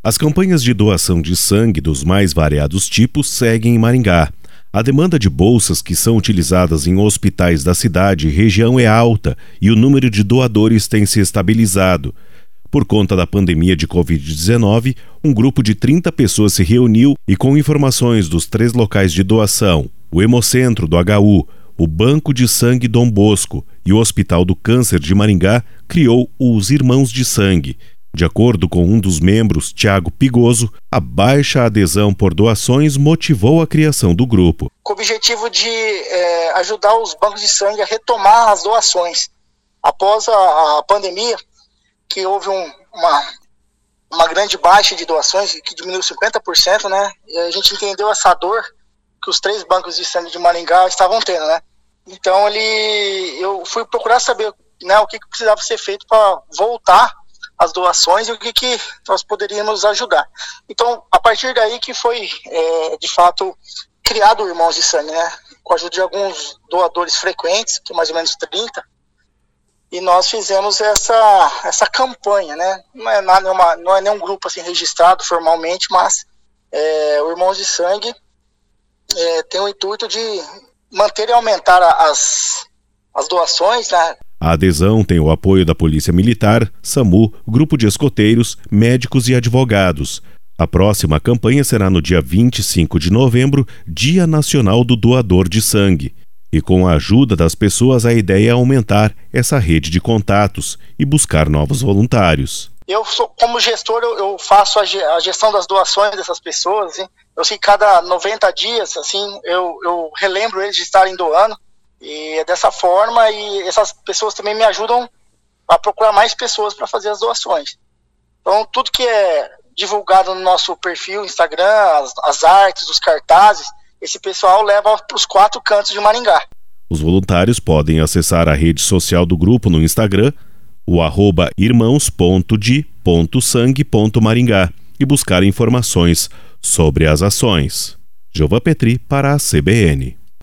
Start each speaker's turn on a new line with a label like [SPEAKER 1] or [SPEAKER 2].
[SPEAKER 1] As campanhas de doação de sangue dos mais variados tipos seguem em Maringá. A demanda de bolsas que são utilizadas em hospitais da cidade e região é alta e o número de doadores tem se estabilizado. Por conta da pandemia de Covid-19, um grupo de 30 pessoas se reuniu e, com informações dos 3 locais de doação, o Hemocentro do HU, o Banco de Sangue Dom Bosco e o Hospital do Câncer de Maringá, criou os Irmãos de Sangue. De acordo com um dos membros, Tiago Pigoso, a baixa adesão por doações motivou a criação do grupo.
[SPEAKER 2] Com o objetivo de ajudar os bancos de sangue a retomar as doações. Após a pandemia, que houve uma grande baixa de doações, que diminuiu 50%, né? E a gente entendeu essa dor que os 3 bancos de sangue de Maringá estavam tendo, né? Então eu fui procurar saber, né, o que precisava ser feito para voltar as doações e o que nós poderíamos ajudar. Então, a partir daí que foi, de fato, criado o Irmãos de Sangue, né? Com a ajuda de alguns doadores frequentes, que mais ou menos 30, e nós fizemos essa campanha, né? Não é nenhum grupo assim registrado formalmente, mas o Irmãos de Sangue tem o intuito de manter e aumentar as doações, né?
[SPEAKER 1] A adesão tem o apoio da Polícia Militar, SAMU, Grupo de Escoteiros, médicos e advogados. A próxima campanha será no dia 25 de novembro, Dia Nacional do Doador de Sangue. E com a ajuda das pessoas, a ideia é aumentar essa rede de contatos e buscar novos voluntários.
[SPEAKER 2] Como gestor, eu faço a gestão das doações dessas pessoas. Assim. Eu sei que cada 90 dias assim, eu relembro eles de estarem doando. E é dessa forma, e essas pessoas também me ajudam a procurar mais pessoas para fazer as doações. Então, tudo que é divulgado no nosso perfil, Instagram, as artes, os cartazes, esse pessoal leva para os 4 cantos de Maringá.
[SPEAKER 1] Os voluntários podem acessar a rede social do grupo no Instagram, o @irmãos.de.sangue.maringá, e buscar informações sobre as ações. Giova Petri para a CBN.